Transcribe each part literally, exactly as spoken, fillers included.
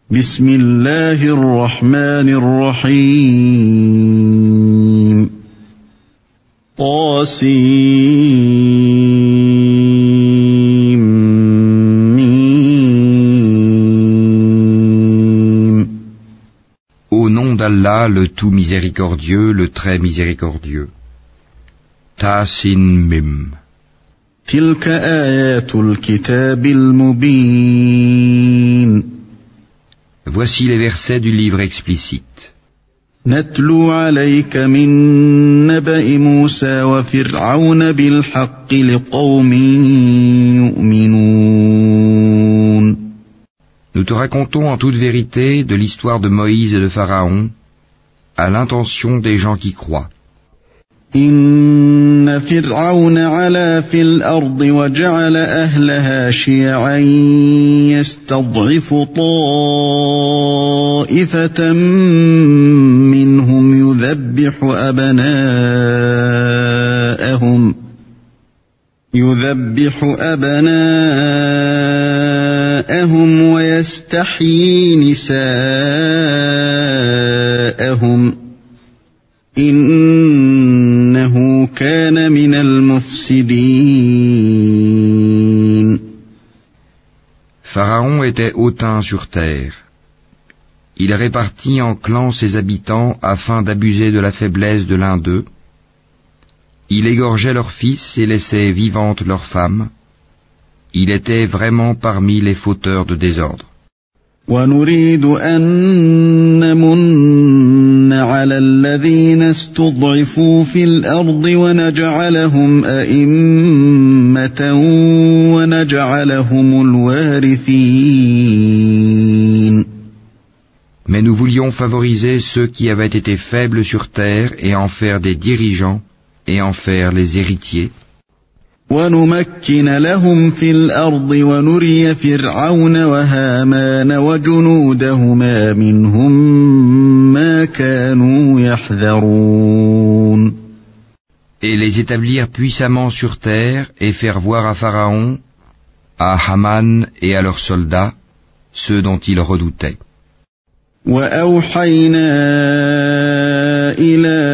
بسم الله الرحمن الرحيم طاسيم ميم. Au nom d'Allah, le tout miséricordieux, le très miséricordieux. Ta sin mim. تلك آيات الكتاب المبين. Voici les versets du livre explicite. نتلو عليك من نبأ موسى وفرعون بالحق لقوم يؤمنون. Nous te racontons en toute vérité de l'histoire de Moïse et de Pharaon à l'intention des gens qui croient. إن فرعون علا في الأرض وجعل أهلها شيعا يستضعف طائفة منهم يذبح أبناءهم يذبح أبناءهم ويستحيي نساءهم إنه كان من المفسدين. Pharaon était hautain sur terre. Il répartit en clans ses habitants afin d'abuser de la faiblesse de l'un d'eux. Il égorgeait leurs fils et laissait vivantes leurs femmes. Il était vraiment parmi les fauteurs de désordre. وَنُرِيدُ أَن نَّمُنَّ عَلَى الَّذِينَ اسْتُضْعِفُوا فِي الْأَرْضِ وَنَجْعَلَهُمْ أَئِمَّةً وَنَجْعَلَهُمُ الْوَارِثِينَ. Mais nous voulions favoriser ceux qui avaient été faibles sur terre et en faire des dirigeants et en faire les héritiers. وَنُمَكِّنَ لَهُمْ فِي الْأَرْضِ وَنُرِيَ فِرْعَوْنَ وَهَامَانَ وَجُنُودَهُمَا مِنْهُمْ مَا كَانُوا يَحْذَرُونَ. Et les établir puissamment sur terre et faire voir à Pharaon, à Haman et à leurs soldats, ceux dont ils redoutaient. وَأَوْحَيْنَا إِلَىٰ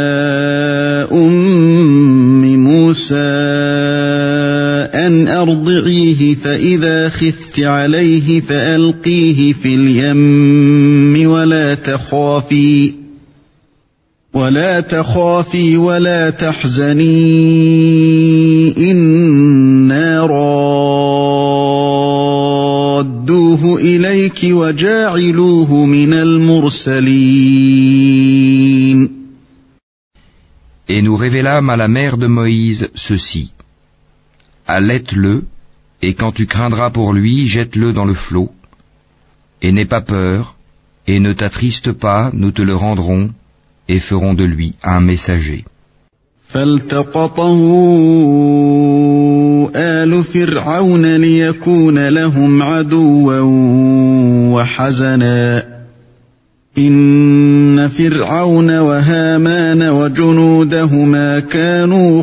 أُمِّ مُوسَىٰ أن أرضعيه فإذا خفت عليه فألقيه في اليم ولا تخافي ولا تخافي ولا تحزني إنا رادوه إليك وجاعلوه من المرسلين. Et nous révélâmes à la mère de Moïse ceci. Allaite-le, et quand tu craindras pour lui, jette-le dans le flot. Et n'aie pas peur, et ne t'attriste pas, nous te le rendrons, et ferons de lui un messager. فالتقطه آل فرعون ليكون لهم عدوا وحزنا إن فرعون وهامان وجنودهما كانوا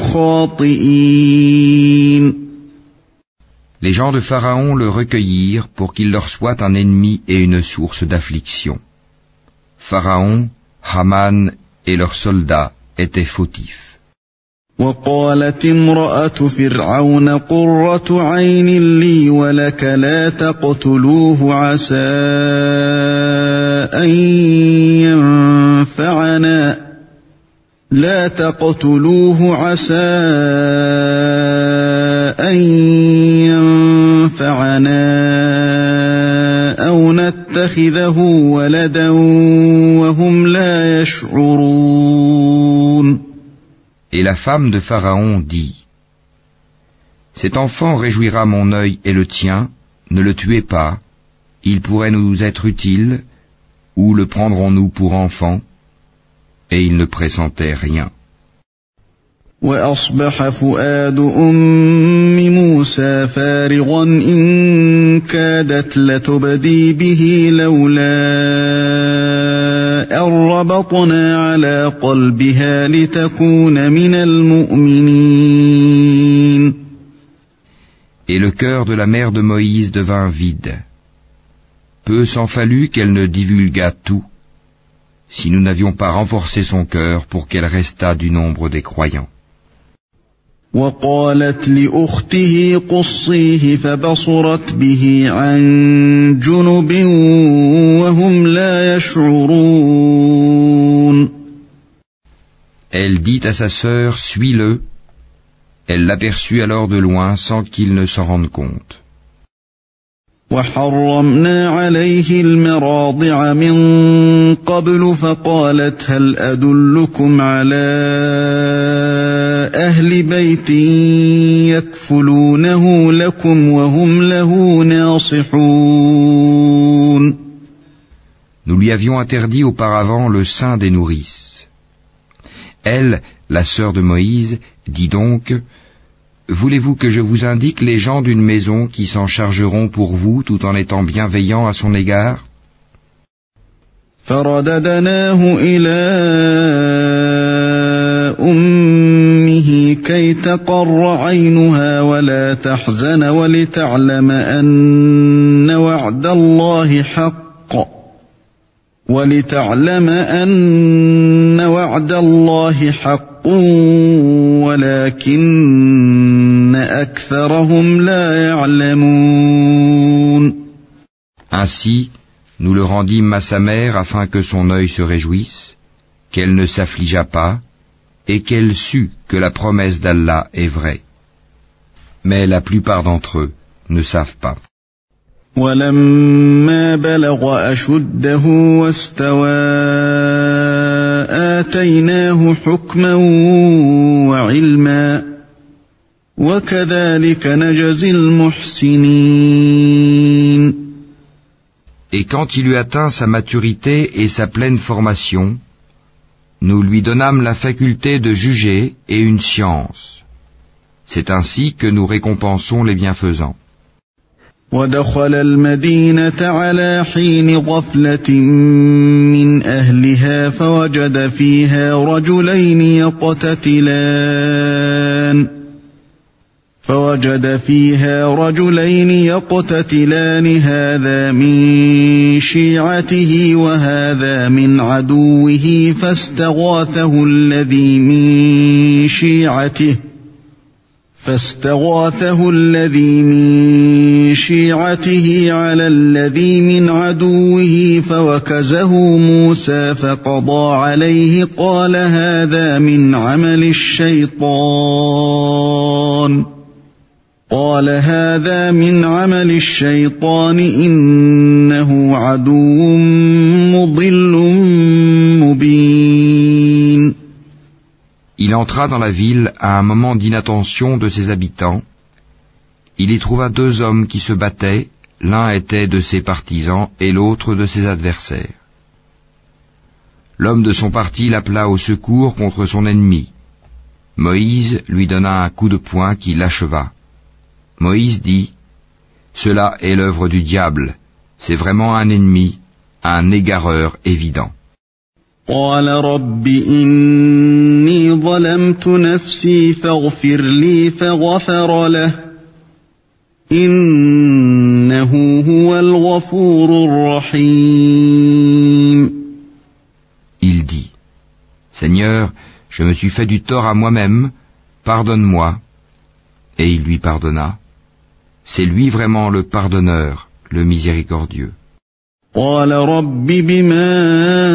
خاطئين. Les gens de Pharaon le recueillirent pour qu'il leur soit un ennemi et une source d'affliction. Pharaon, Haman et leurs soldats étaient fautifs. وقالت امرأة فرعون قرة عين لي ولك لا تقتلوه عسى أن ينفعنا لا تقتلوه عسى أن ينفعنا أو نتخذه ولدا وهم لا يشعرون. Et la femme de Pharaon dit, « Cet enfant réjouira mon œil et le tien, ne le tuez pas, il pourrait nous être utile, ou le prendrons-nous pour enfant ?» Et il ne pressentait rien. وأصبح فؤاد أم موسى فارغا إن كادت لتبدي به لولا أن ربطنا على قلبها لتكون من المؤمنين. Et le cœur de la mère de Moïse devint vide. peu s'en fallut qu'elle ne divulguât tout, si nous n'avions pas renforcé son cœur pour qu'elle restât du nombre des croyants. وقالت لأخته قصيه فبصرت به عن جنب وهم لا يشعرون. Elle dit à sa sœur, suis-le. Elle l'aperçut alors de loin sans qu'il ne s'en rende compte. وحرمنا عليه المراضع من قبل فقالت هل أدلكم على أهل بيت يكفلونه لكم وهم له ناصحون. Nous lui avions interdit auparavant le sein des nourrices. Elle, la sœur de Moïse, dit donc, voulez-vous que je vous indique les gens d'une maison qui s'en chargeront pour vous tout en étant bienveillants à son égard? فرددناه إلى أمه كي تقر عينها ولا تحزن ولتعلم أن وعد الله حق ولتعلم أن وعد الله حق ولكن أكثرهم لا يعلمون. Ainsi, nous le rendîmes à sa mère afin que son œil se réjouisse, qu'elle ne s'affligeât pas, et qu'elle sût que la promesse d'Allah est vraie. Mais la plupart d'entre eux ne savent pas. وَلَمَّا بَلَغَ أَشُدَّهُ وَاسْتَوَى آتَيْنَاهُ حُكْمًا وَعِلْمًا وَكَذَلِكَ نَجْزِي الْمُحْسِنِينَ. Et quand il eut atteint sa maturité et sa pleine formation, nous lui donnâmes la faculté de juger et une science. C'est ainsi que nous récompensons les bienfaisants. وَدَخَلَ الْمَدِينَةَ عَلَى حِينِ غَفْلَةٍ مِّنْ أَهْلِهَا فَوَجَدَ فِيهَا رَجُلَيْنِ يَقْتَتِلَانِ فَوَجَدَ فِيهَا رَجُلَيْنِ يَقْتَتِلَانِ هَذَا مِنْ شِيعَتِهِ وَهَذَا مِنْ عَدُوِّهِ فَاسْتَغَاثَهُ الَّذِي مِنْ شِيعَتِهِ فاستغاثه الذي من شيعته على الذي من عدوه فوكزه موسى فقضى عليه قال هذا من عمل الشيطان قال هذا من عمل الشيطان إنه عدو مضل مبين. Il entra dans la ville à un moment d'inattention de ses habitants. Il y trouva deux hommes qui se battaient, l'un était de ses partisans et l'autre de ses adversaires. L'homme de son parti l'appela au secours contre son ennemi. Moïse lui donna un coup de poing qui l'acheva. Moïse dit, « Cela est l'œuvre du diable, c'est vraiment un ennemi, un égareur évident. » قال رب إني ظلمت نفسي فاغفر لي فغفر له إنه هو الغفور الرحيم. Il dit, Seigneur, je me suis fait du tort à moi-même, pardonne-moi. Et il lui pardonna. C'est lui vraiment le pardonneur, le miséricordieux. قال رب بما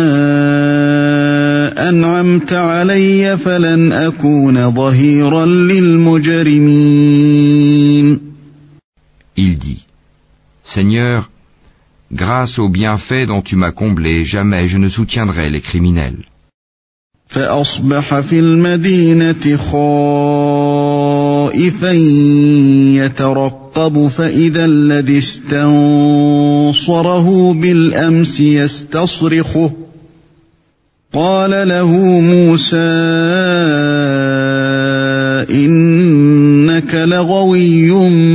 أنعمت علي فلن أكون ظهيرا للمجرمين. Il dit, Seigneur, grâce aux bienfaits dont tu m'as comblé, jamais je ne soutiendrai les criminels. فأصبح في المدينة خائفا يترقب فإذا الذي استنصره بالأمس يستصرخه قال له موسى إنك لغوي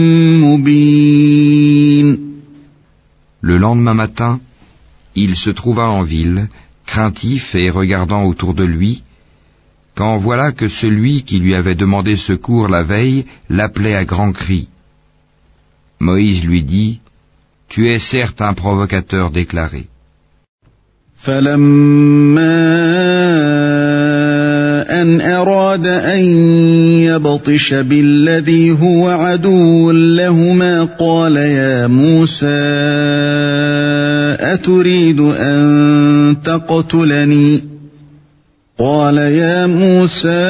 مبين. Le lendemain matin, il se trouva en ville, craintif et regardant autour de lui, quand voilà que celui qui lui avait demandé secours la veille l'appelait à grands cris. Moïse lui dit, Tu es certes un provocateur déclaré. فلما أن أراد أن يبطش بالذي هو عدو لهما قال يا موسى أتريد أن تقتلني قال يا موسى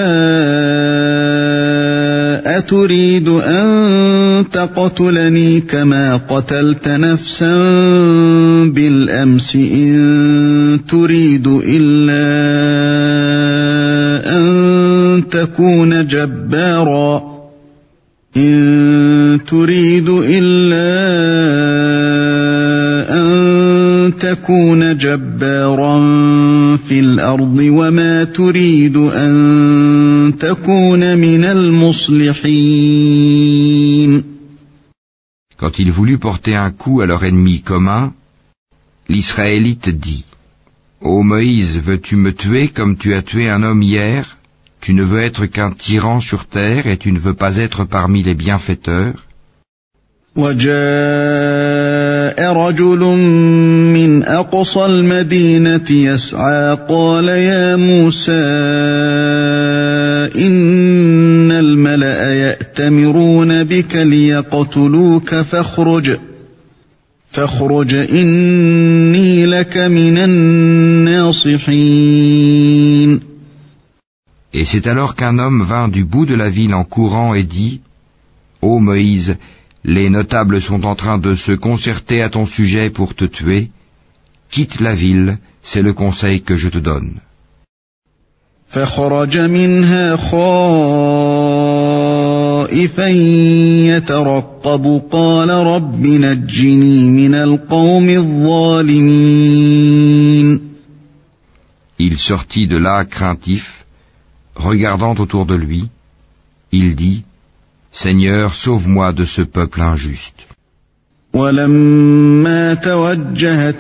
أتريد أن تقتلني كما قتلت نفسا بالأمس إن تريد إلا أن تكون جبارا إن تريد إلا أن تكون جبارا في الأرض وما تريد أن تكون من المصلحين. Quand il voulut porter un coup à leur ennemi commun, l'Israélite dit: Ô Moïse, veux-tu me tuer comme tu as tué un homme hier? Tu ne veux être qu'un tyran sur terre et tu ne veux pas être parmi les bienfaiteurs? وجاء رجل من أقصى المدينة يسعى قال يا موسى إن الملأ يأتمرون بك ليقتلوك فاخرج فاخرج إني لك من الناصحين. Et c'est alors qu'un homme vint du bout de la ville en courant et dit: Ô Moïse, les notables sont en train de se concerter à ton sujet pour te tuer. Quitte la ville, c'est le conseil que je te donne. فخرج منها خائفا يترقب قال رب نجني من القوم الظالمين. Il sortit de là craintif, regardant autour de lui. Il dit: Seigneur, sauve-moi de ce peuple injuste. ولما توجه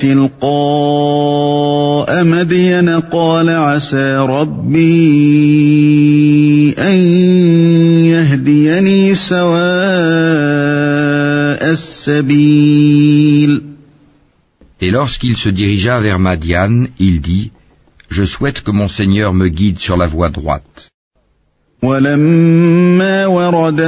تلقاء مدين قال عسى ربي أن يهديني سواء السبيل. Et lorsqu'il se dirigea vers Madian, il dit: Je souhaite que mon Seigneur me guide sur la voie droite. ولما ورد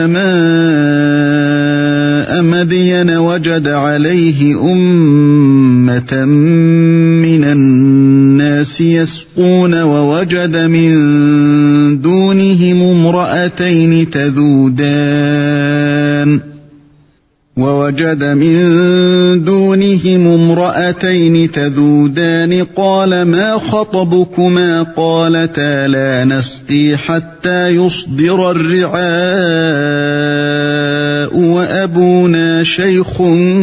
ماء مدين وجد عليه أمة من الناس يسقون ووجد من دونهم امرأتين تذودان ووجد من دونهم امرأتين تذودان قال ما خطبكما قالتا لا نسقي حتى يصدر الرعاء وأبونا شيخ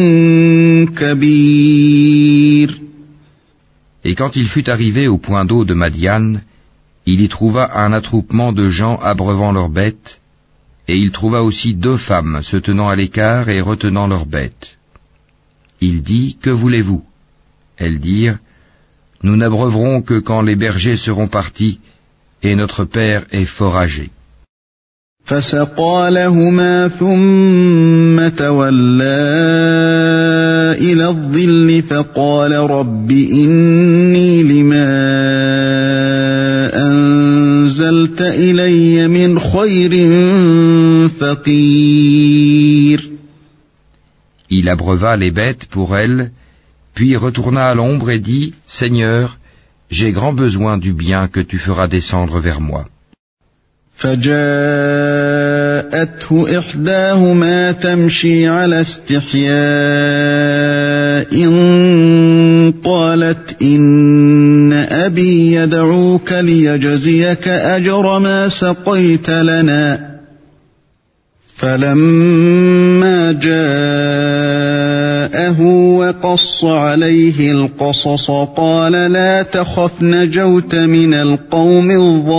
كبير. Et quand il fut arrivé au point d'eau de Madian, il y trouva un attroupement de gens abreuvant leurs bêtes, et il trouva aussi deux femmes se tenant à l'écart et retenant leurs bêtes. Il dit: Que voulez-vous? Elles dirent: Nous n'abreuverons que quand les bergers seront partis, et notre père est fort âgé. فسقى لهما ثم تولى إلى الظل فقال رب إني لما أنزلت إلي من خير فقير. Il abreuva les bêtes pour elles, puis retourna à l'ombre et dit: Seigneur, j'ai grand besoin du bien que tu feras descendre vers moi. فجاءته إحداهما تمشي على استحياء قالت إن أبي يدعوك ليجزيك أجر ما سقيت لنا فلما جاءه وقص عليه القصص قال لا تخف نجوت من القوم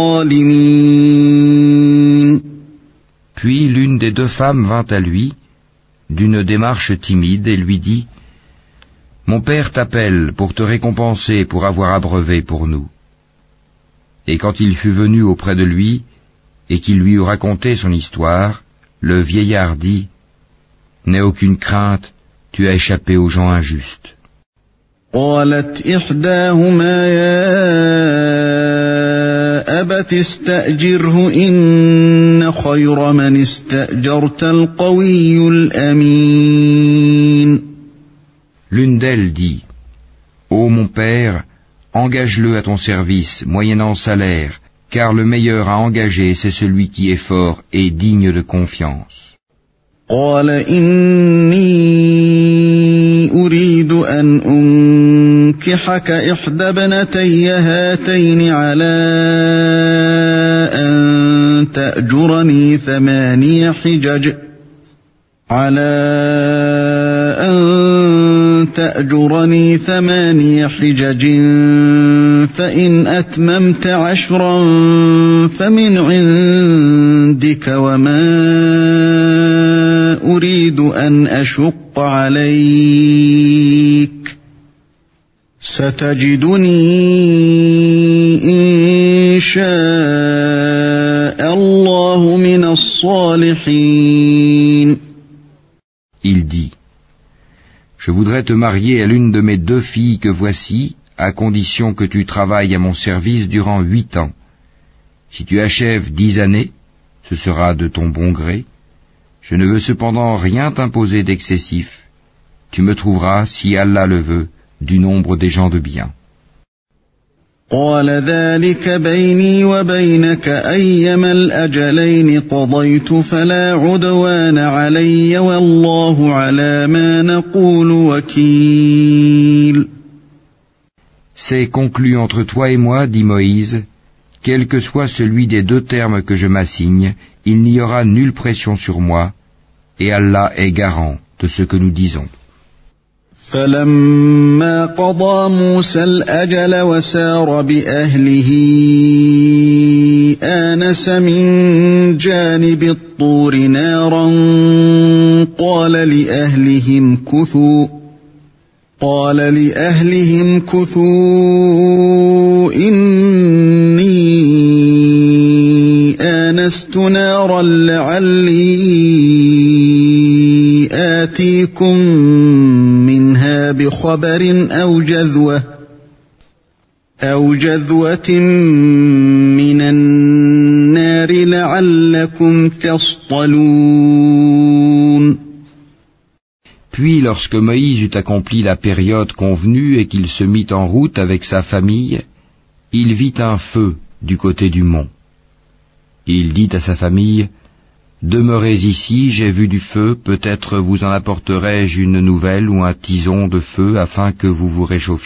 الظالمين. Puis l'une des deux femmes vint à lui, d'une démarche timide, et lui dit: Mon père t'appelle pour te récompenser pour avoir abreuvé pour nous. Et quand il fut venu auprès de lui, et qu'il lui eut raconté son histoire, le vieillard dit: N'aie aucune crainte, tu as échappé aux gens injustes. قالت إحداهما يا أبت استأجره إن خير من استأجرت القوي الأمين. L'une d'elles dit, Ô mon père, engage-le à ton service, moyennant salaire, car le meilleur à engager, c'est celui qui est fort et digne de confiance. قال إني أريد أن أنكحك إحدى ابنتي هاتين على أن تأجرني ثماني حجج على أن تأجرني ثماني حجج فإن أتممت عشرا فمن عندك وما أريد أن أشق عليك ستجدني إن شاء الله من الصالحين. Il dit, je voudrais te marier à l'une de mes deux filles que voici, à condition que tu travailles à mon service durant huit ans. Si tu achèves dix années, ce sera de ton bon gré. Je ne veux cependant rien t'imposer d'excessif. Tu me trouveras, si Allah le veut, du nombre des gens de bien. قال ذلك بيني وبينك أيما الأجلين قضيت فلا عدوان علي والله على ما نقول وكيل. C'est conclu entre toi et moi, dit Moïse, quel que soit celui des deux termes que je m'assigne, il n'y aura nulle pression sur moi, et Allah est garant de ce que nous disons. فلما قضى موسى الأجل وسار بأهله آنس من جانب الطور نارا قال لأهلهم كثوا قال لأهلهم كثوا إني آنست نارا لعلي آتيكم منها بخبر أو جذوة أو جذوة من النار لعلكم تصطلون. Puis lorsque Moïse eut accompli la période convenue et qu'il se mit en route avec sa famille, il vit un feu du côté du mont. Il dit à sa famille, « Demeurez ici, j'ai vu du feu, peut-être vous en apporterai-je une nouvelle ou un tison de feu afin que vous vous réchauffiez. »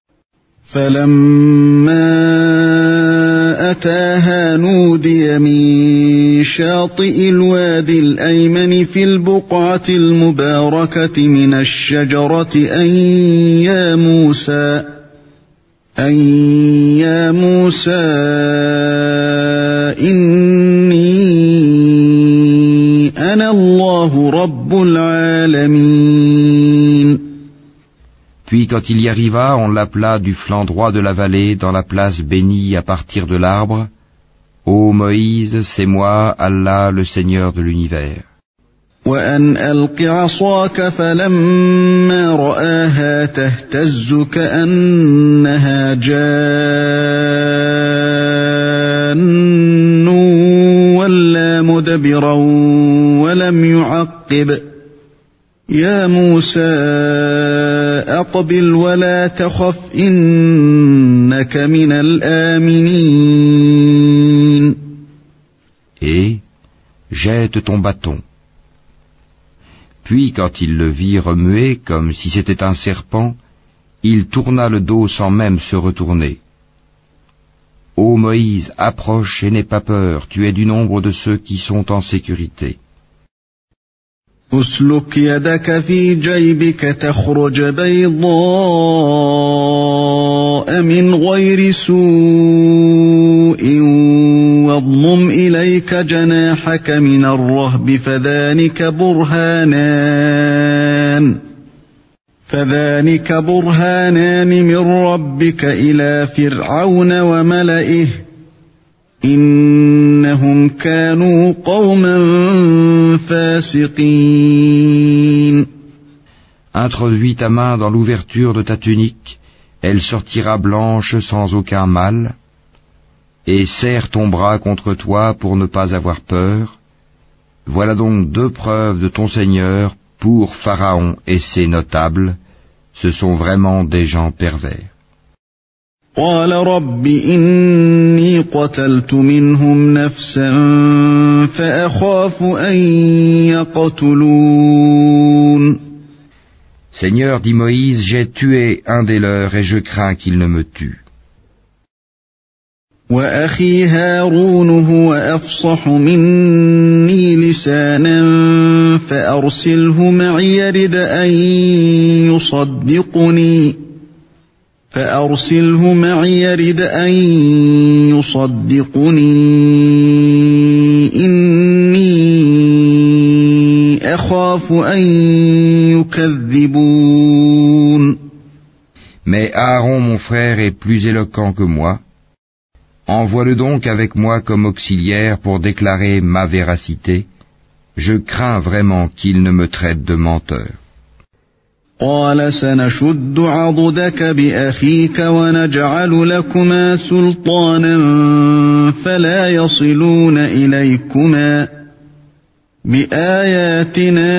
فلما أتاها نودي من شاطئ الوادي الأيمن في البقعة المباركة من الشجرة أن يا موسى أن يا موسى إني أنا الله رب العالمين. Puis quand il y arriva, on l'appela du flanc droit de la vallée dans la place bénie à partir de l'arbre. Ô Moïse, c'est moi, Allah, le Seigneur de l'univers. وأن ألق عصاك فلما رآها تهتز كأنها جان ولا مدبرا ولم يعقب يا موسى أقبل ولا تخف إنك من الآمنين. Et jette ton bâton. Puis quand il le vit remuer comme si c'était un serpent, il tourna le dos sans même se retourner. Ô Moïse, approche et n'aie pas peur, tu es du nombre de ceux qui sont en sécurité. أسلك يدك في جيبك تخرج بيضاء من غير سوء واضمم إليك جناحك من الرهب فذلك برهانان فذلك برهانان من ربك إلى فرعون وملئه إنهم كانوا قوما فاسقين. Introduis ta main dans l'ouverture de ta tunique, elle sortira blanche sans aucun mal, et serre ton bras contre toi pour ne pas avoir peur. Voilà donc deux preuves de ton Seigneur pour Pharaon et ses notables. Ce sont vraiment des gens pervers. قال رب إني قتلت منهم نفسا فأخاف أن يقتلون. Seigneur, dit Moïse, j'ai tué un des leurs et je crains qu'il ne me tue. وأخي هارون هو أفصح مني لسانا فأرسله معي يرد أن يصدقني فأرسله معي يرد أن يصدقني إني أخاف أن يكذبون. Mais Aaron, mon frère, est plus éloquent que moi. Envoie-le donc avec moi comme auxiliaire pour déclarer ma véracité. Je crains vraiment qu'il ne me traite de menteur. قال سنشد عضدك بأخيك ونجعل لكما سلطانا فلا يصلون إليكما بآياتنا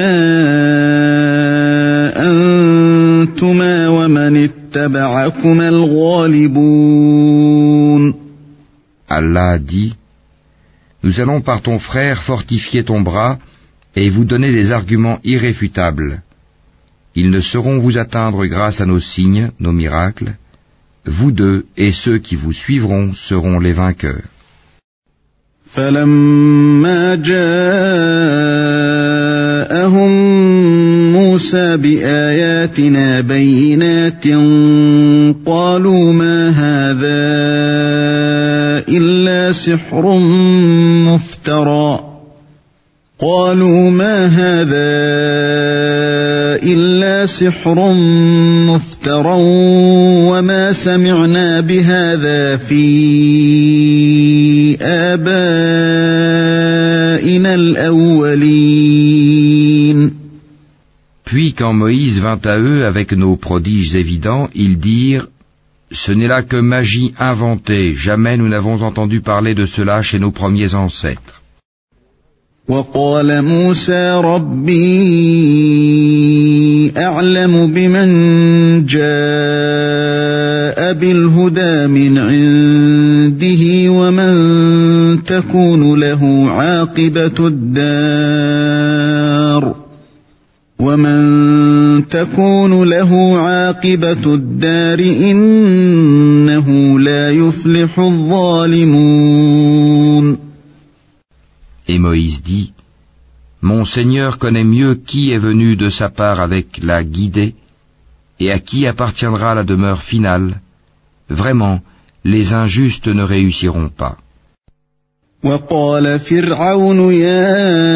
أنتما ومن اتبعكما الغالبون. Allah dit, nous allons par ton frère fortifier ton bras et vous donner des arguments irréfutables. Ils ne sauront vous atteindre grâce à nos signes, nos miracles. Vous deux et ceux qui vous suivront seront les vainqueurs. فلما جاءهم موسى بآياتنا بينات قالوا ما هذا إلا سحر مفترى قالوا ما هذا إلا سحر مفترى وما سمعنا بهذا في آبائنا الأولين. Puis quand Moïse vint à eux avec nos prodiges évidents, ils dirent, ce n'est là que magie inventée, jamais nous n'avons entendu parler de cela chez nos premiers ancêtres. وقال موسى ربي أعلم بمن جاء بالهدى من عنده ومن تكون له عاقبة الدار ومن تكون له عاقبة الدار إنه لا يفلح الظالمون. Et Moïse dit, mon Seigneur connaît mieux qui est venu de sa part avec la guidée et à qui appartiendra la demeure finale. Vraiment, les injustes ne réussiront pas. وقال فرعون يا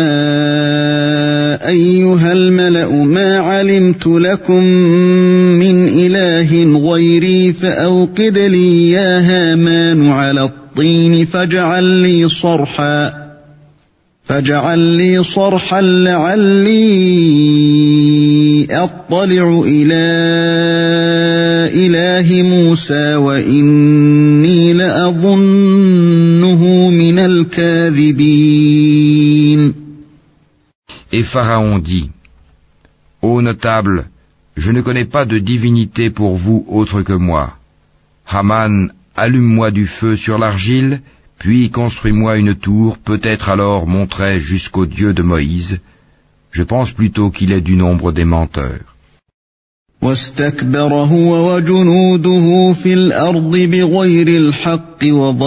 أيها الملأ ما علمت لكم من إله غيري فأوقد لي يا هامان على الطين فاجعل لي صرحا فاجعل لي صرحا لعلي أطلع إلى إله موسى وإني لأظنه من الكاذبين. Et Pharaon dit, ô notables, je ne connais pas de divinité pour vous autre que moi. Haman, allume-moi du feu sur l'argile, puis construis-moi une tour, peut-être alors monterai jusqu'au Dieu de Moïse. Je pense plutôt qu'il est du nombre des menteurs. واستكبر هو وجنوده في الأرض بغير الحق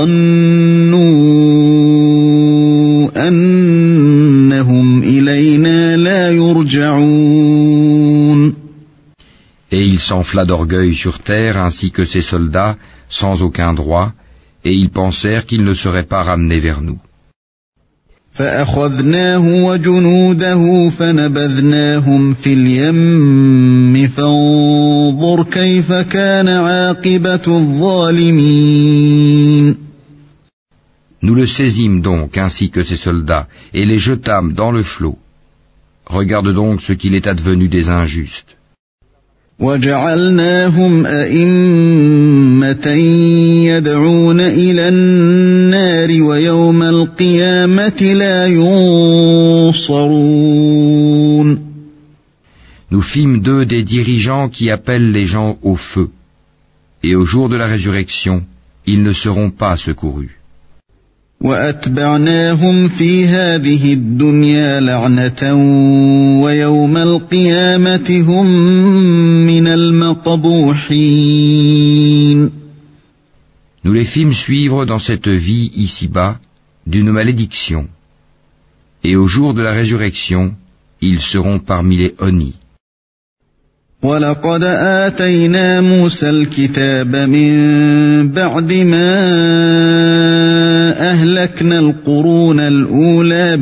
وظنوا أنهم إلينا لا يرجعون. Et il s'enfla d'orgueil sur terre ainsi que ses soldats, sans aucun droit, et ils pensèrent qu'ils ne seraient pas ramenés vers nous. فأخذناه وجنوده فنبذناهم في اليم فانظر كيف كان عاقبة الظالمين. Nous le saisîmes donc ainsi que ses soldats et les jetâmes dans le flot. Regarde donc ce qu'il est advenu des injustes. وجعلناهم أئمة يدعون إلى النار ويوم القيامة لا ينصرون. Nous fîmes d'eux des dirigeants qui appellent les gens au feu, et au jour de la résurrection, ils ne seront pas secourus. وأتبعناهم في هذه الدنيا لعنة ويوم القيامة هم من المقبوحين. Nous les fîmes suivre dans cette vie ici-bas d'une malédiction, et au jour de la résurrection, ils seront parmi les honnis. وَلَقَدْ آتَيْنَا مُوسَى الْكِتَابَ مِن بَعْدِ مَا أَهْلَكْنَا الْقُرُونَ الْأُولَى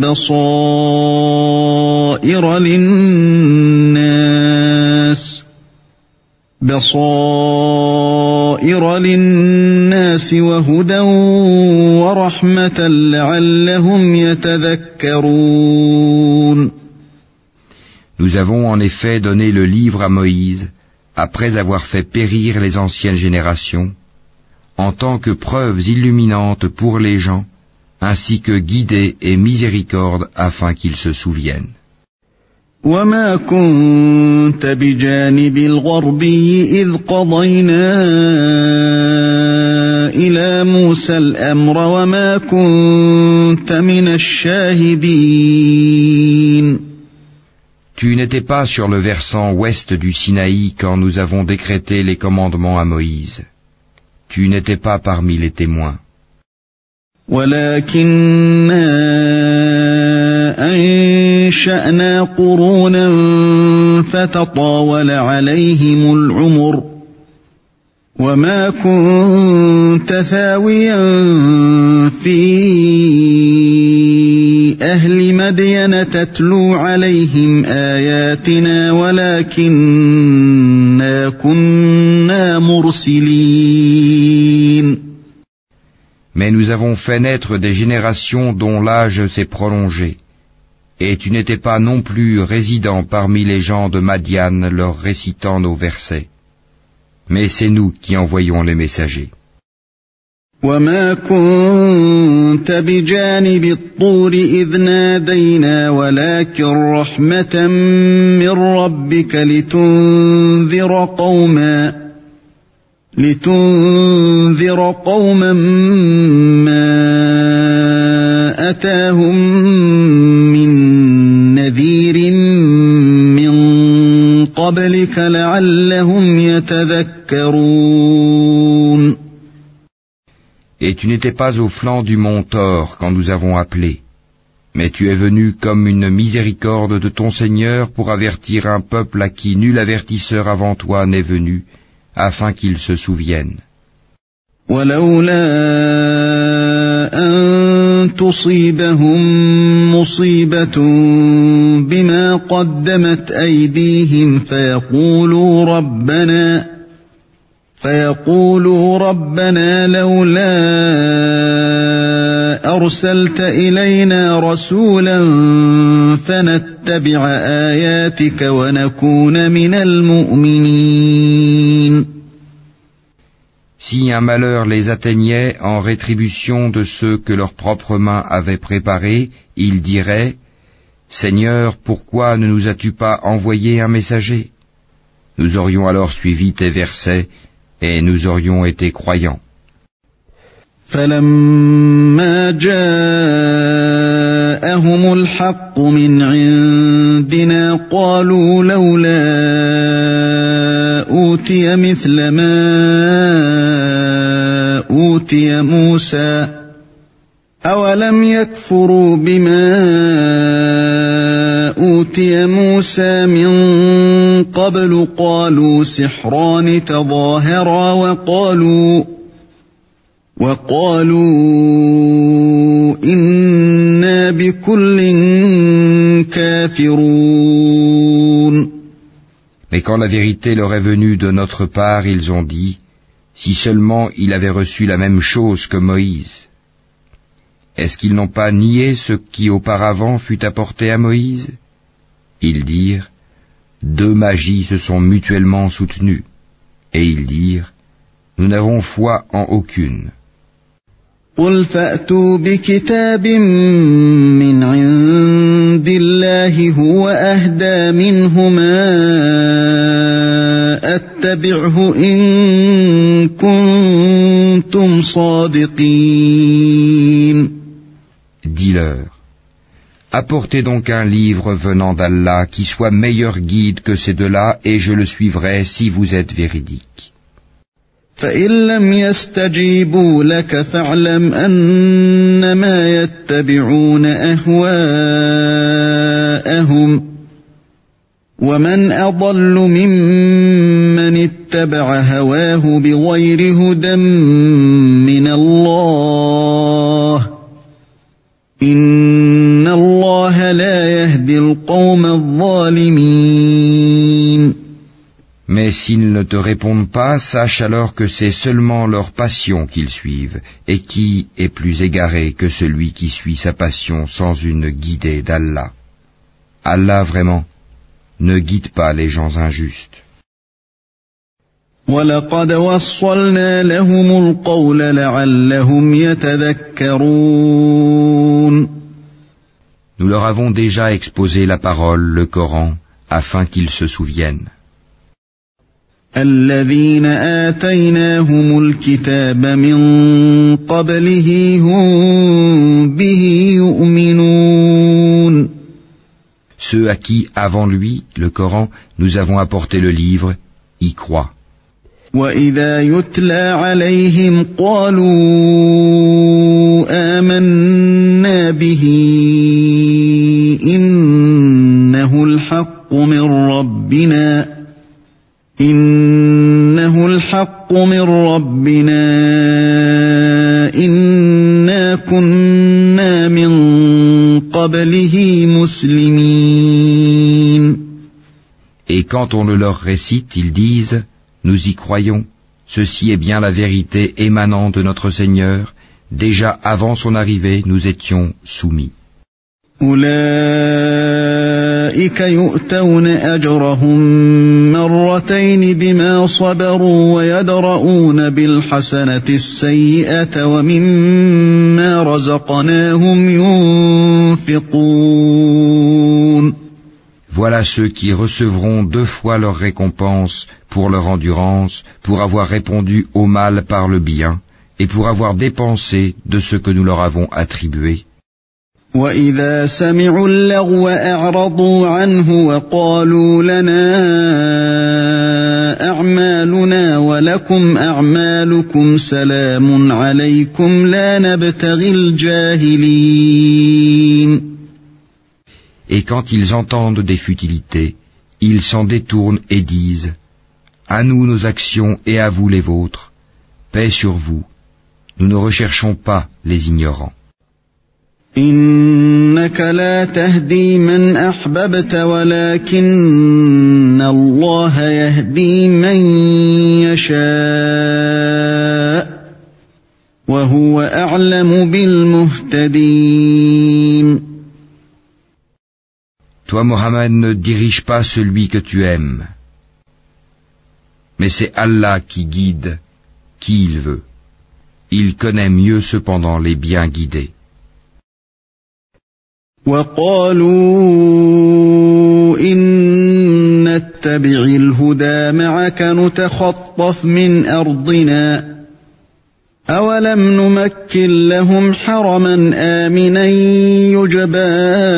بَصَائِرَ لِلنَّاسِ بَصَائِرَ لِلنَّاسِ وَهُدًى وَرَحْمَةً لَعَلَّهُمْ يَتَذَكَّرُونَ. Nous avons en effet donné le livre à Moïse, après avoir fait périr les anciennes générations, en tant que preuves illuminantes pour les gens, ainsi que guidée et miséricorde afin qu'ils se souviennent. وَمَا كُنْتَ بِجَانِبِ الْغَرْبِيِّ إِذْ قَضَيْنَا إِلَى مُوسَى الْأَمْرَ وَمَا كُنْتَ مِنَ الشَّاهِدِينَ. Tu n'étais pas sur le versant ouest du Sinaï quand nous avons décrété les commandements à Moïse. Tu n'étais pas parmi les témoins. وَلَكِنَّا أَنشَأْنَا قُرُونًا فَتَطَاوَلَ عَلَيْهِمُ الْعُمُرُ وَمَا كُنْتَ ثَاوِيًا فِي أَهْلِ مَدْيَنَ تَتْلُو عَلَيْهِمْ آيَاتِنَا وَلَكِنَّا كُنَّا مُرْسِلِينَ. Mais nous avons fait naître des générations dont l'âge s'est prolongé, et tu n'étais pas non plus résident parmi les gens de Madian leur récitant nos versets. Mais c'est nous qui envoyons les messagers. وَمَا كُنْتَ بِجَانِبِ الطُّورِ إِذْ نَادَيْنَا وَلَكِنْ رَحْمَةً مِّن رَّبِّكَ لِتُنذِرَ قَوْمًا لِتُنذِرَ قَوْمًا مَّا أَتَاهُم مِّن نَّذِيرٍ مِّن قَبْلِكَ لَعَلَّهُمْ يَتَذَكَّرُونَ. Et tu n'étais pas au flanc du mont Thor quand nous avons appelé, mais tu es venu comme une miséricorde de ton Seigneur pour avertir un peuple à qui nul avertisseur avant toi n'est venu, afin qu'ils se souviennent. وَلَوْلَا أَن تُصِيبَهُم مُّصِيبَةٌ بِمَا قَدَّمَتْ أَيْدِيهِمْ فَيَقُولُوا رَبَّنَا فيقولوا ربنا لولا أرسلت إلينا رسولا فنتبع آياتك ونكون من المؤمنين. Si un malheur les atteignait en rétribution de ceux que leurs propres mains avaient préparés, ils diraient, Seigneur, pourquoi ne nous as-tu pas envoyé un messager? Nous aurions alors suivi tes versets et nous aurions été croyants. فَلَمَّا جَاءَهُمُ الْحَقُّ مِنْ عِنْدِنَا قَالُوا لَوْلَا أُوتِيَ مِثْلَ مَا أُوتِيَ مُوسَى أَوَلَمْ يَكْفُرُوا بِمَا أُوتِيَ مُوسَى مِنْ قَبْلُ قَالُوا سِحْرَانِ تَظَاهَرَا وَقَالُوا وَقَالُوا إِنَّا بِكُلٍّ كَافِرُونَ. Mais quand la vérité leur est venue de notre part, ils ont dit, si seulement il avait reçu la même chose que Moïse. Est-ce qu'ils n'ont pas nié ce qui auparavant fut apporté à Moïse? Ils dirent, deux magies se sont mutuellement soutenues, et ils dirent, nous n'avons foi en aucune. قل فأتوا بكتاب من عند الله هو أهدى منهما أتبعه إن كنتم صادقين. Dis-leur, apportez donc un livre venant d'Allah qui soit meilleur guide que ces deux-là, et je le suivrai si vous êtes véridiques. فإن لم يستجيبوا لك فاعلم أنما يتبعون أهواءهم ومن أضل ممن اتبع هواه بغير هدى من الله إن الله لا يهدي القوم الظالمين. Mais s'ils ne te répondent pas, sache alors que c'est seulement leur passion qu'ils suivent, et qui est plus égaré que celui qui suit sa passion sans une guidée d'Allah. Allah vraiment ne guide pas les gens injustes. وَلَقَدْ وَصَّلْنَا لَهُمُ الْقَوْلَ لَعَلَّهُمْ يَتَذَكَّرُونَ. Nous leur avons déjà exposé la parole, le Coran, afin qu'ils se souviennent. الذين آتيناهم الكتاب من قبله هم به يؤمنون. Ceux à qui, avant lui, le Coran, nous avons apporté le livre, y croient. وإذا يتلى عليهم قالوا آمنا به إنه الحق من ربنا إنه الحق من ربنا إنا كنا من قبله مسلمين. Et quand on le leur récite, ils disent, nous y croyons, ceci est bien la vérité émanant de notre Seigneur, déjà avant son arrivée, nous étions soumis. أولئك يؤتون أجرهم مرتين بما صبروا ويدرؤون بالحسنة السيئة ومما رزقناهم ينفقون. Voilà ceux qui recevront deux fois leur récompense pour leur endurance, pour avoir répondu au mal par le bien, et pour avoir dépensé de ce que nous leur avons attribué. وَإِذَا سَمِعُوا اللَّغْوَ أَعْرَضُوا عَنْهُ وَقَالُوا لَنَا أَعْمَالُنَا وَلَكُمْ أَعْمَالُكُمْ سَلَامٌ عَلَيْكُمْ لَا نَبْتَغِي الْجَاهِلِينَ. Et quand ils entendent des futilités, ils s'en détournent et disent, à nous nos actions et à vous les vôtres, paix sur vous, nous ne recherchons pas les ignorants. إنك لا تهدي من أحببت ولكن الله يهدي من يشاء وهو أعلم بالمهتدين. Toi, Mohammed, ne dirige pas celui que tu aimes, mais c'est Allah qui guide qui il veut. Il connaît mieux cependant les bien guidés. وقالوا إن نتبع الهدى معك نتخطف من أرضنا أولم نمكن لهم حرما آمنا يجبى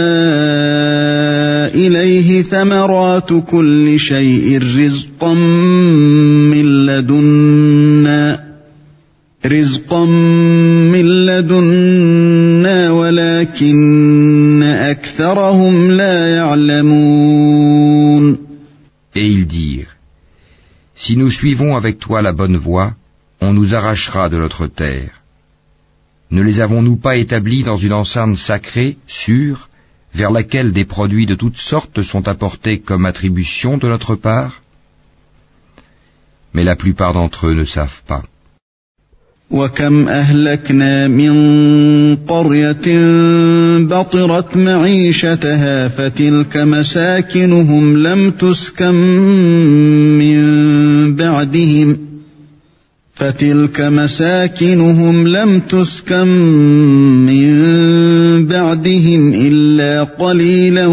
إليه ثمرات كل شيء رزقا من لدنا رزقا من لدنا ولكن أكثرهم لا يعلمون. Et ils dirent, si nous suivons avec toi la bonne voie, on nous arrachera de notre terre. Ne les avons-nous pas établis dans une enceinte sacrée, sûre, vers laquelle des produits de toutes sortes sont apportés comme attribution de notre part? Mais la plupart d'entre eux ne savent pas. وكم أهلكنا من قرية بطرت معيشتها فتلك مساكنهم لم تسكن من بعدهم فتلك مساكنهم لم تسكن من بعدهم إلا قليلا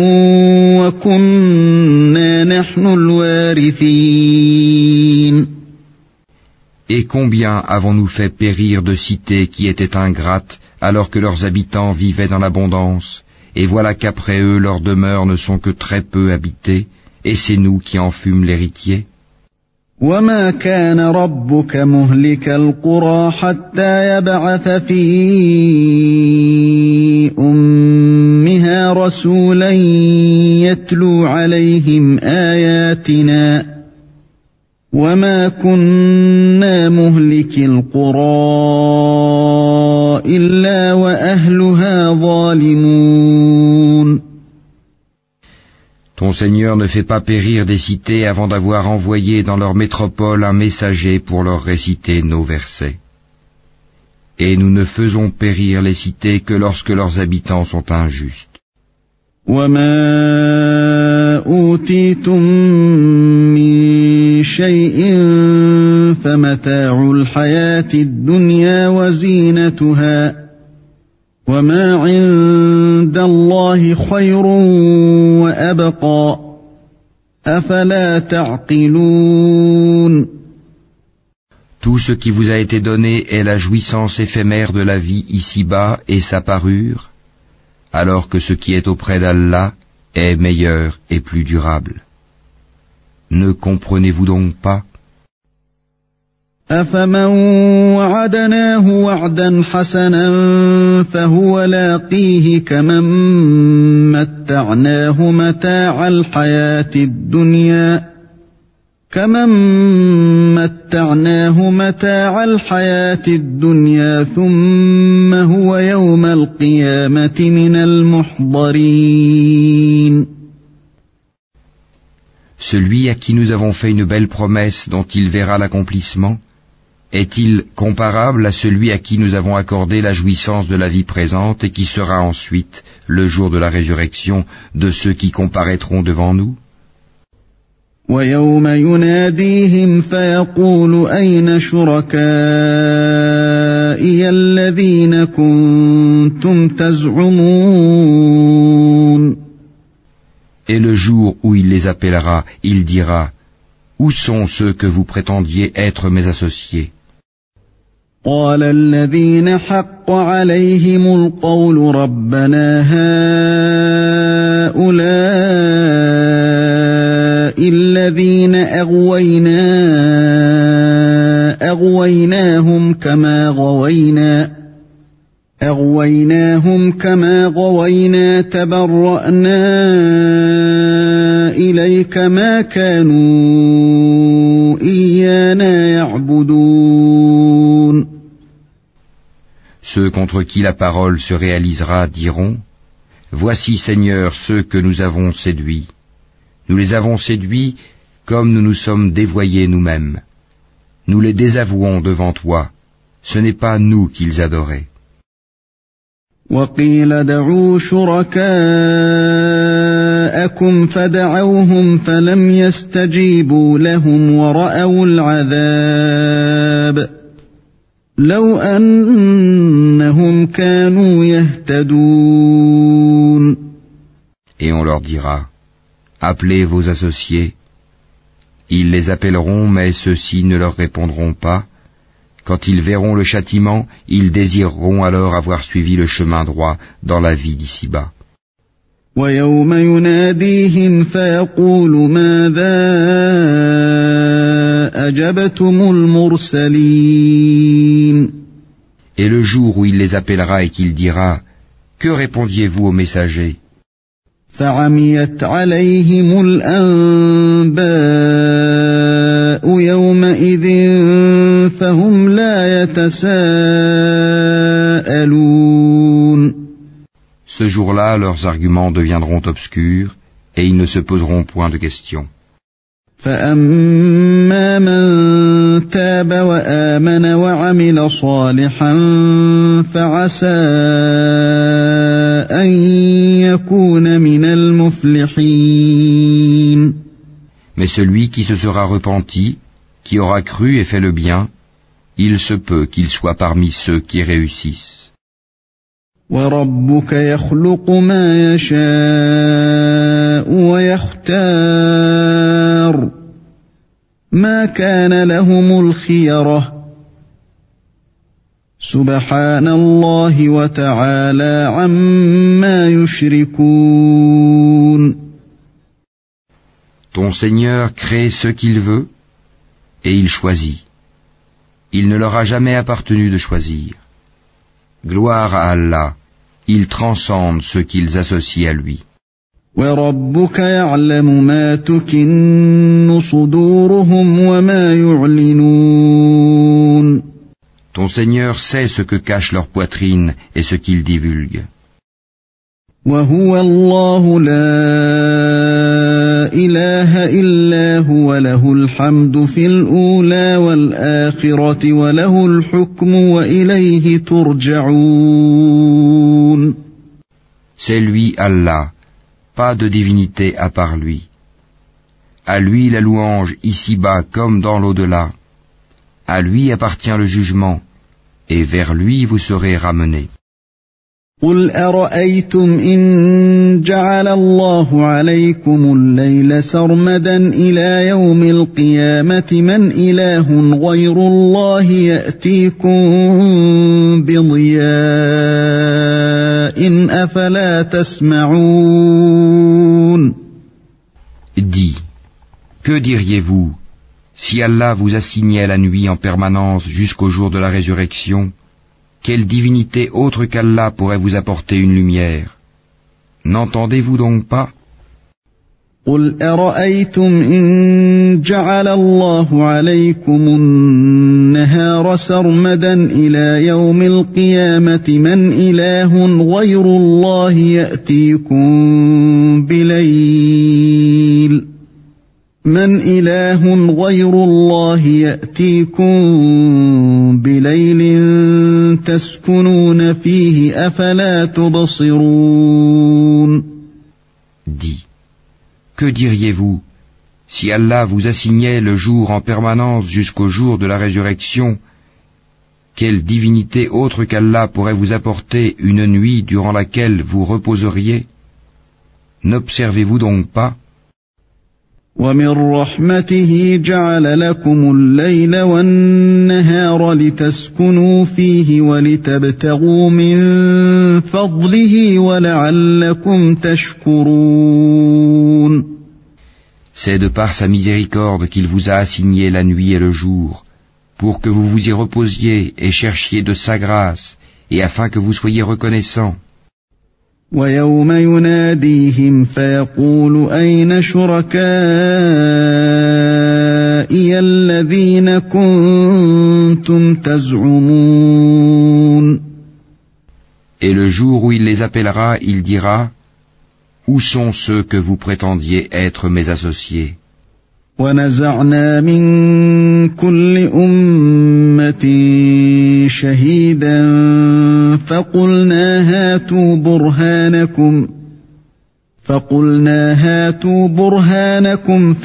وكنا نحن الوارثين. Et combien avons-nous fait périr de cités qui étaient ingrates alors que leurs habitants vivaient dans l'abondance, et voilà qu'après eux leurs demeures ne sont que très peu habitées, et c'est nous qui en fûmes l'héritier. وما كان ربك مهلك القرى حتى يبعث في أمها رسولا يتلو عليهم آياتنا وما كنا مهلك القرى إلا وأهلها ظالمون. Ton Seigneur ne fait pas périr des cités avant d'avoir envoyé dans leur métropole un messager pour leur réciter nos versets. Et nous ne faisons périr les cités que lorsque leurs habitants sont injustes. وَمَا أُوتِيتُم مِّن شَيْءٍ فَمَتَاعُ الْحَيَاةِ الدُّنْيَا وَزِينَتُهَا وَمَا عِندَ اللَّهِ خَيْرٌ وَأَبْقَى أَفَلَا تَعْقِلُونَ. Tout ce qui vous a été donné est la jouissance éphémère de la vie ici-bas et sa parure, alors que ce qui est auprès d'Allah est meilleur et plus durable. Ne comprenez-vous donc pas? أَفَمَنْ وَعَدْنَاهُ وَعْدًا حَسَنًا فَهُوَ لَاقِيهِ كَمَنْ مَتَّعْنَاهُ مَتَاعَ الْحَيَاةِ الدُّنْيَا كَمَنْ مَتَّعْنَاهُ مَتَاعَ الْحَيَاةِ الدُّنْيَا ثُمَّ هُوَ يَوْمَ الْقِيَامَةِ مِنَ الْمُحْضَرِينَ. Celui à qui nous avons fait une belle promesse dont il verra l'accomplissement, est-il comparable à celui à qui nous avons accordé la jouissance de la vie présente et qui sera ensuite, le jour de la résurrection, de ceux qui comparaîtront devant nous? وَيَوْمَ يُنَادِيهِمْ فَيَقُولُ أَيْنَ شُرَكَائِيَ الَّذِينَ كُنتُمْ تَزْعُمُونَ. Et le jour où il les appellera, il dira: Où sont ceux que vous prétendiez être mes associés? قال الذين حق عليهم القول ربنا هؤلاء الذين أغوينا أغويناهم كما غوينا أغويناهم كما غوينا تبرأنا إليك ما كانوا إيانا يعبدون. Ceux contre qui la parole se réalisera diront: Voici, Seigneur, ceux que nous avons séduits. Nous les avons séduits comme nous nous sommes dévoyés nous-mêmes. Nous les désavouons devant toi. Ce n'est pas nous qu'ils adoraient. وقيل دعوا شركاءكم فدعوهم فلم يستجيبوا لهم ورأوا العذاب لو أنهم كانوا يهتدون. Et on leur dira: Appelez vos associés. Ils les appelleront, mais ceux-ci ne leur répondront pas. Quand ils verront le châtiment, ils désireront alors avoir suivi le chemin droit dans la vie d'ici-bas. وَيَوْمَ يُنَادِيهِمْ فَيَقُولُ مَاذَا أَجَبْتُمُ الْمُرْسَلِينَ. Et le jour où il les appellera et qu'il dira: Que répondiez-vous aux messagers? فَعَمِيَتْ عَلَيْهِمُ الْأَنْبَاءُ يَوْمَئِذٍ فَهُمْ لَا يَتَسَاءَلُونَ. Ce jour-là, leurs arguments deviendront obscurs et ils ne se poseront point de questions. فأما من تاب وآمن وعمل صالحا فعسى أن يكون من المفلحين. Mais celui qui se sera repenti, qui aura cru et fait le bien, il se peut qu'il soit parmi ceux qui réussissent. وَرَبُّكَ يَخْلُقُ مَا يَشَاءُ وَيَخْتَارُ مَا كَانَ لَهُمُ الْخِيَرَةُ سُبْحَانَ اللَّهِ وَتَعَالَى عَمَّا يُشْرِكُونَ. Ton Seigneur crée ce qu'il veut et il choisit. Il ne leur a jamais appartenu de choisir. Gloire à Allah, il transcende ce qu'ils associent à lui. وَرَبُّكَ يَعْلَمُ مَا تُكِنُّ صُدُورُهُمْ وَمَا يُعْلِنُونَ. Ton Seigneur sait ce que cache leur poitrine et ce qu'ils divulguent. وَهُوَ اللَّهُ لَا إِلَٰهَ إِلَّا هُوَ لَهُ الْحَمْدُ فِي الْأُولَى وَالْآخِرَةِ وَلَهُ الْحُكْمُ وَإِلَيْهِ تُرْجَعُونَ. C'est lui, Allah, pas de divinité à part lui. À lui la louange ici-bas comme dans l'au-delà. À lui appartient le jugement, et vers lui vous serez ramenés. قُلْ أَرَأَيْتُمْ إِنْ جَعَلَ اللَّهُ عَلَيْكُمُ اللَّيْلَ سَرْمَدًا إِلَى يَوْمِ الْقِيَامَةِ مَنْ إِلَٰهٌ غَيْرُ اللَّهِ يَأْتِيكُمْ بِضِيَاءٍ أَفَلَا تَسْمَعُونَ. Dis, que diriez-vous si Allah vous assignait la nuit en permanence jusqu'au jour de la résurrection? Quelle divinité autre qu'Allah pourrait vous apporter une lumière? N'entendez-vous donc pas? قُلْ أَرَأَيْتُمْ إِنْ جَعَلَ اللَّهُ عَلَيْكُمُ النَّهَارَ سَرْمَدًا إِلَى يَوْمِ الْقِيَامَةِ مَنْ إِلَٰهٌ غَيْرُ اللَّهِ يَأْتِيكُمْ بِلَيْلٍ مَنْ إِلَٰهٌ غَيْرُ اللَّهِ يَأْتِيكُمْ بِلَيْلٍ تَسْكُنُونَ فِيهِ أَفَلَا تُبْصِرُونَ. Dis, que diriez-vous si Allah vous assignait le jour en permanence jusqu'au jour de la résurrection? Quelle divinité autre qu'Allah pourrait vous apporter une nuit durant laquelle vous reposeriez? N'observez-vous donc pas? وَمِنْ رَحْمَتِهِ جَعَلَ لَكُمُ اللَّيْلَ وَالنَّهَارَ لِتَسْكُنُوا فِيهِ وَلِتَبْتَغُوا مِنْ فَضْلِهِ وَلَعَلَّكُمْ تَشْكُرُونَ. C'est de par sa miséricorde qu'il vous a assigné la nuit et le jour, pour que vous vous y reposiez et cherchiez de sa grâce, et afin que vous soyez reconnaissants. وَيَوْمَ يُنَادِيهِمْ فَيَقُولُ أَيْنَ شُرَكَائِيَ الَّذِينَ كُنْتُمْ تَزْعُمُونَ. Et le jour où il les appellera, il dira: Où sont ceux que vous prétendiez être mes associés? وَنَزَعْنَا مِنْ كُلِّ أُمَّةٍ شَهِيدًا فَقُلْنَا هَاتُوا بُرْهَانَكُمْ فَقُلْنَا هَاتُوا بُرْهَانَكُمْ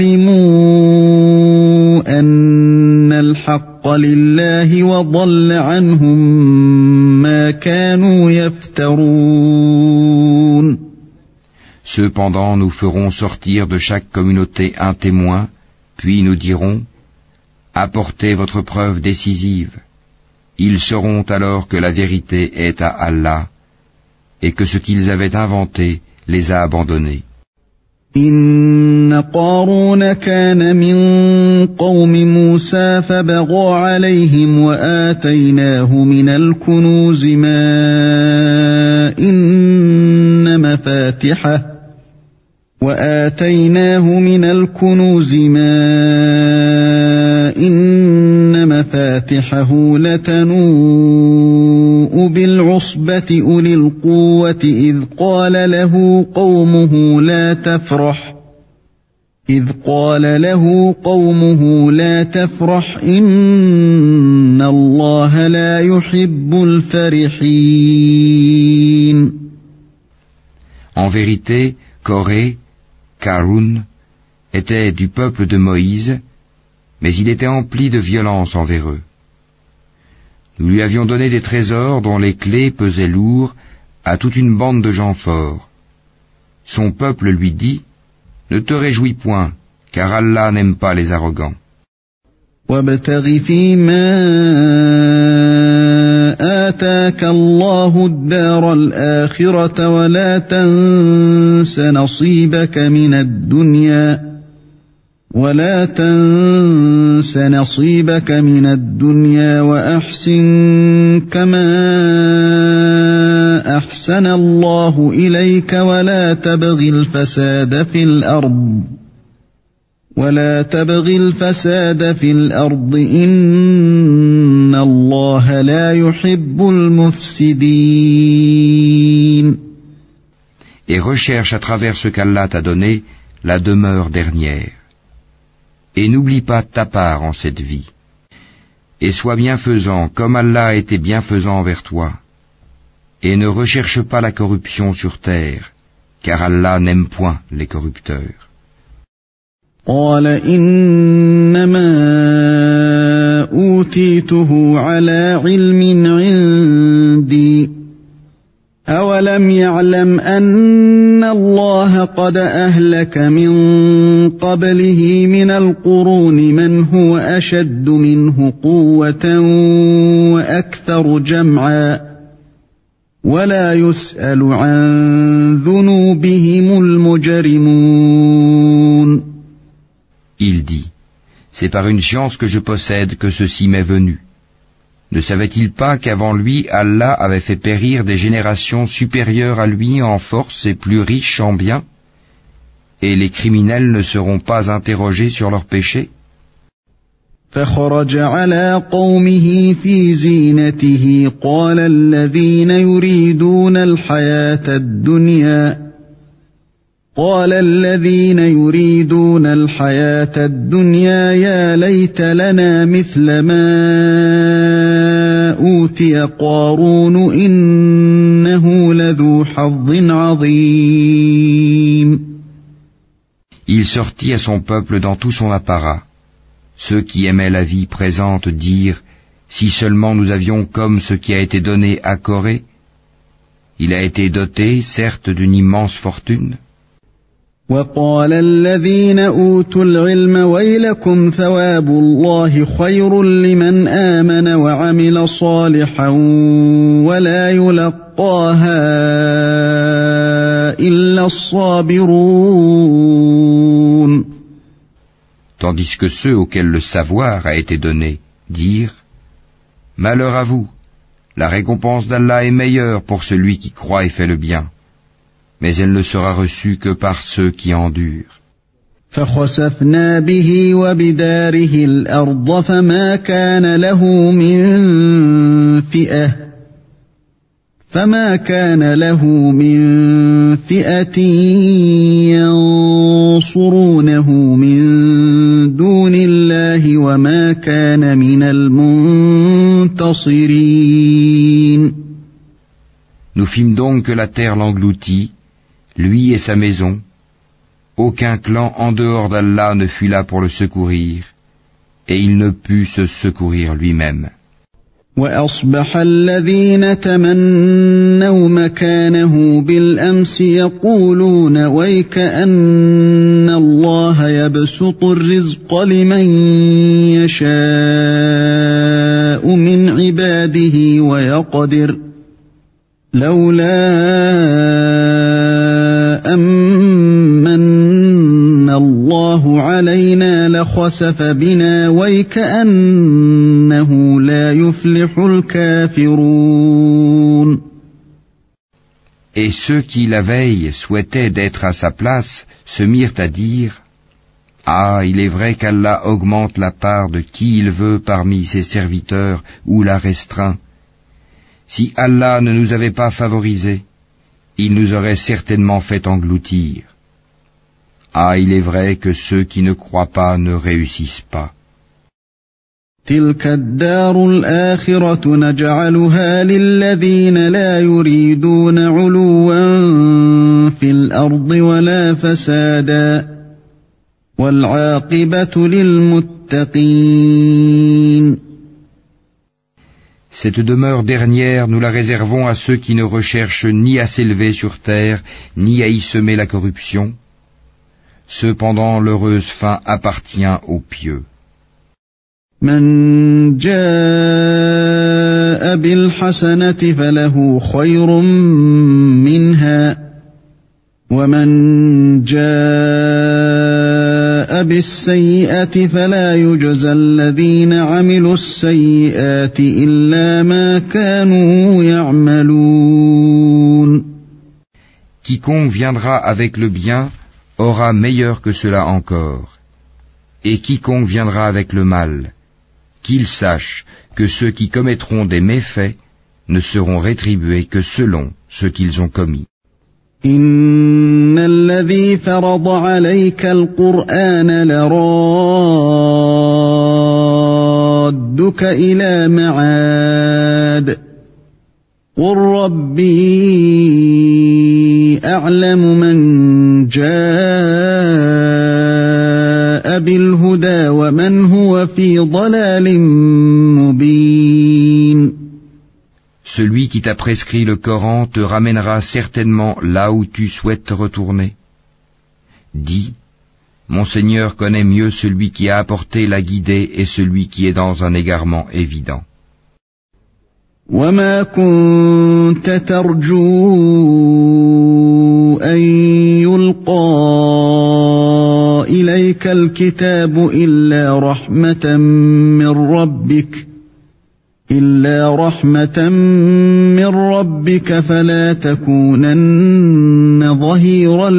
فَعَلِمُوا أَنَّ الْحَقَّ لِلَّهِ وَضَلَّ عَنْهُمْ مَا كَانُوا يَفْتَرُونَ. Cependant, nous ferons sortir de chaque communauté un témoin, puis nous dirons: Apportez votre preuve décisive. Ils sauront alors que la vérité est à Allah, et que ce qu'ils avaient inventé les a abandonnés. إن قارون كان من قوم موسى فبغى عليهم وآتيناه من الكنوز ما إن مفاتحه وآتيناه من الكنوز ما إن مفاتحه لتنوء بالعصبة أولي القوة إذ قال له قومه لا تفرح إذ قال له قومه لا تفرح إن الله لا يحب الفرحين. En vérité, Coré, Karun, était du peuple de Moïse, mais il était empli de violence envers eux. Nous lui avions donné des trésors dont les clés pesaient lourd à toute une bande de gens forts. Son peuple lui dit: ne te réjouis point, car Allah n'aime pas les arrogants. وابتغ فيما آتاك الله الدار الآخرة ولا تنس نصيبك من الدنيا ولا تنس نصيبك من الدنيا وأحسن كما أحسن الله إليك ولا تبغ الفساد في الأرض ولا تبغ الفساد في الأرض إن الله لا يحب المفسدين. Et recherche à travers ce qu'Allah t'a donné la demeure dernière. Et n'oublie pas ta part en cette vie. Et sois bienfaisant comme Allah a été bienfaisant envers toi. Et ne recherche pas la corruption sur terre, car Allah n'aime point les corrupteurs. قال إنما أوتيته على علم عندي أولم يعلم أن الله قد أهلك من قبله من القرون من هو أشد منه قوة وأكثر جمعا ولا يسأل عن ذنوبهم المجرمون. Il dit: c'est par une science que je possède que ceci m'est venu. Ne savait-il pas qu'avant lui, Allah avait fait périr des générations supérieures à lui en force et plus riches en biens? Et les criminels ne seront pas interrogés sur leurs péchés? فخرج على قومه في زينته قال الذين يريدون الحياة الدنيا قال الذين يريدون الحياة الدنيا يا ليت لنا مثل ما أوتي قارون إنه لذو حظ عظيم. Il sortit à son peuple dans tout son apparat. Ceux qui aimaient la vie présente dirent: si seulement nous avions comme ce qui a été donné à Coré. Il a été doté, certes, d'une immense fortune. وقال الذين أوتوا العلم ويلكم ثواب الله خير لمن آمن وعمل صالحا ولا يلقاها إلا الصابرون. Tandis que ceux auxquels le savoir a été donné dirent: malheur à vous, la récompense d'Allah est meilleure pour celui qui croit et fait le bien. Mais elle ne sera reçue que par ceux qui endurent. فخسفنا به وبداره الأرض فما كان له من فئة فما كان له من فئة ينصرونه من دون الله وما كان من المنتصرين. Nous fîmes donc que la terre l'engloutit, lui et sa maison. Aucun clan en dehors d'Allah ne fut là pour le secourir, et il ne put se secourir lui-même. وأصبح الذين تمنوا مكانه بالأمس يقولون ويك أن الله يبسط الرزق لمن يشاء من عباده ويقدر لولا أمن الله علينا لخسف بنا ويكأنه لا يفلح الكافرون. Et ceux qui la veille souhaitaient d'être à sa place se mirent à dire: ah, il est vrai qu'Allah augmente la part de qui il veut parmi ses serviteurs ou la restreint. Si Allah ne nous avait pas favorisés, il nous aurait certainement fait engloutir. Ah, il est vrai que ceux qui ne croient pas ne réussissent pas. تلك الدار الآخرة نجعلها للذين لا يريدون علوا في الأرض ولا فسادا والعاقبة للمتقين. Cette demeure dernière, nous la réservons à ceux qui ne recherchent ni à s'élever sur terre, ni à y semer la corruption. Cependant, l'heureuse fin appartient aux pieux. من جاء بالحسنة فله خير منها ومن جاء بالسيئة فلا يجزى الذين عملوا السيئات إلا ما كانوا يعملون. Quiconque viendra avec le bien aura meilleur que cela encore, et quiconque viendra avec le mal, qu'ils sachent que ceux qui commettront des méfaits ne seront rétribués que selon ce qu'ils ont commis. إن الذي فرض عليك القرآن لرادك إلى معاد قل ربي أعلم من جاء بالهدى ومن هو في ضلال مبين. Celui qui t'a prescrit le Coran te ramènera certainement là où tu souhaites te retourner. Dis, mon Seigneur connaît mieux celui qui a apporté la guidée et celui qui est dans un égarement évident. وما كنت ترجو أن يلقى إليك الكتاب إلا رحمة من ربك إلا رحمة من ربك فلا تكونن ظهيرا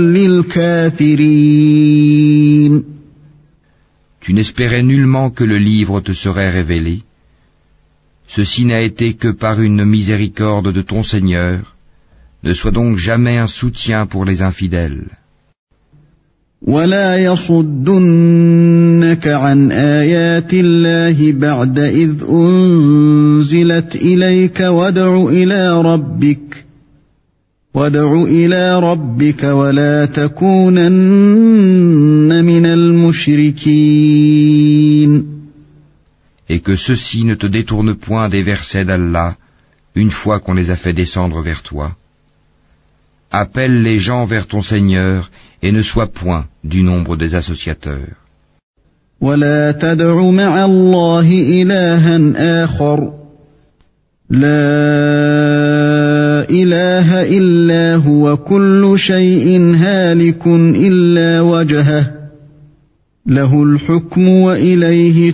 للكافرين. Tu n'espérais nullement que le livre te serait révélé. Ceci n'a été que par une miséricorde de ton Seigneur. Ne sois donc jamais un soutien pour les infidèles. ولا يصدنك عن آيات الله بعد إذ أنزلت إليك وادع إلى ربك وادع إلى ربك ولا تكونن من المشركين. Et que ceux-ci ne te détournent point des versets d'Allah une fois qu'on les a fait descendre vers toi. Appelle les gens vers ton Seigneur et ne sois point du nombre des associateurs. ولا تدع مع الله إلها آخر لا إله إلا هو كل شيء هالك إلا وجهه له الحكم وإليه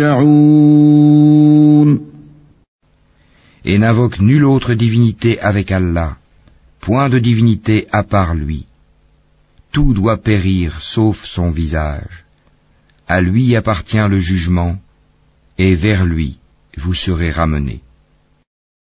ترجعون. Et n'invoque nulle autre divinité avec Allah, point de divinité à part lui. Tout doit périr sauf son visage. À lui appartient le jugement, et vers lui vous serez ramenés.